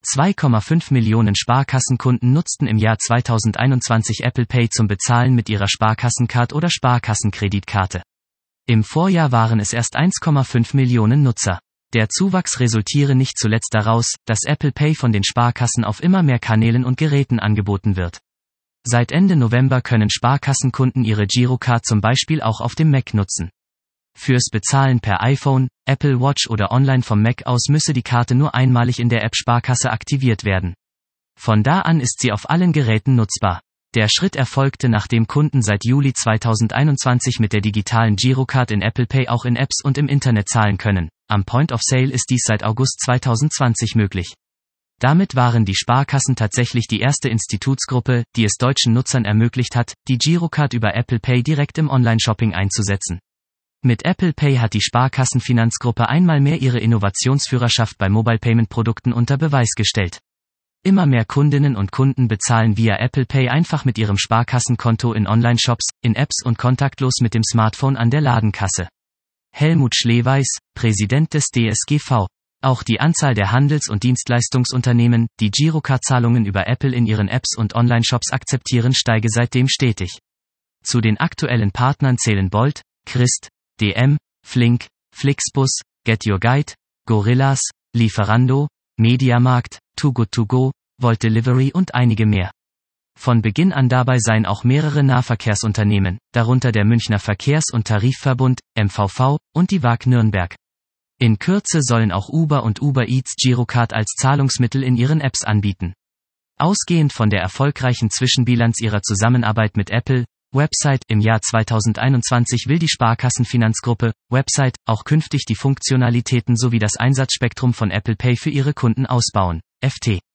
2,5 Millionen Sparkassenkunden nutzten im Jahr 2021 Apple Pay zum Bezahlen mit ihrer Sparkassencard oder Sparkassenkreditkarte. Im Vorjahr waren es erst 1,5 Millionen Nutzer. Der Zuwachs resultiere nicht zuletzt daraus, dass Apple Pay von den Sparkassen auf immer mehr Kanälen und Geräten angeboten wird. Seit Ende November können Sparkassenkunden ihre Girocard zum Beispiel auch auf dem Mac nutzen. Fürs Bezahlen per iPhone, Apple Watch oder online vom Mac aus müsse die Karte nur einmalig in der App Sparkasse aktiviert werden. Von da an ist sie auf allen Geräten nutzbar. Der Schritt erfolgte, nachdem Kunden seit Juli 2021 mit der digitalen Girocard in Apple Pay auch in Apps und im Internet zahlen können. Am Point of Sale ist dies seit August 2020 möglich. Damit waren die Sparkassen tatsächlich die erste Institutsgruppe, die es deutschen Nutzern ermöglicht hat, die Girocard über Apple Pay direkt im Online-Shopping einzusetzen. Mit Apple Pay hat die Sparkassenfinanzgruppe einmal mehr ihre Innovationsführerschaft bei Mobile-Payment-Produkten unter Beweis gestellt. Immer mehr Kundinnen und Kunden bezahlen via Apple Pay einfach mit ihrem Sparkassenkonto in Online-Shops, in Apps und kontaktlos mit dem Smartphone an der Ladenkasse. Helmut Schleweis, Präsident des DSGV. Auch die Anzahl der Handels- und Dienstleistungsunternehmen, die Girocard-Zahlungen über Apple in ihren Apps und Online-Shops akzeptieren, steige seitdem stetig. Zu den aktuellen Partnern zählen Bolt, Christ, DM, Flink, Flixbus, Get Your Guide, Gorillas, Lieferando, Mediamarkt, Too Good To Go, Volt Delivery und einige mehr. Von Beginn an dabei seien auch mehrere Nahverkehrsunternehmen, darunter der Münchner Verkehrs- und Tarifverbund, MVV, und die WAG Nürnberg. In Kürze sollen auch Uber und Uber Eats Girocard als Zahlungsmittel in ihren Apps anbieten. Ausgehend von der erfolgreichen Zwischenbilanz ihrer Zusammenarbeit mit Apple, Website im Jahr 2021 will die Sparkassenfinanzgruppe, Website, auch künftig die Funktionalitäten sowie das Einsatzspektrum von Apple Pay für ihre Kunden ausbauen. FT